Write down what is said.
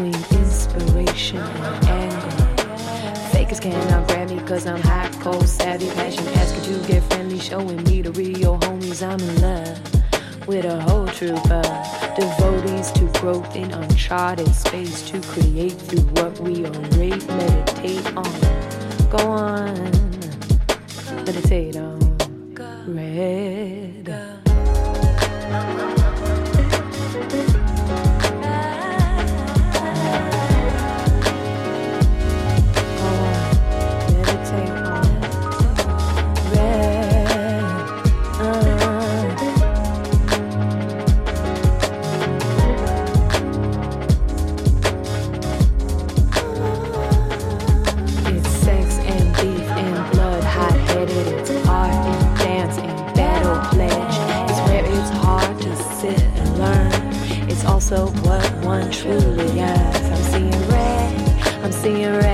between inspiration and anger. Fakers cannot grab me cause I'm hot, cold, savvy, passion. Ask could you get friendly, showing me the real homies. I'm in love with a whole troop of devotees to growth in uncharted space to create through what we orate, meditate on. Go on, meditate on red. So what one truly is. I'm seeing red,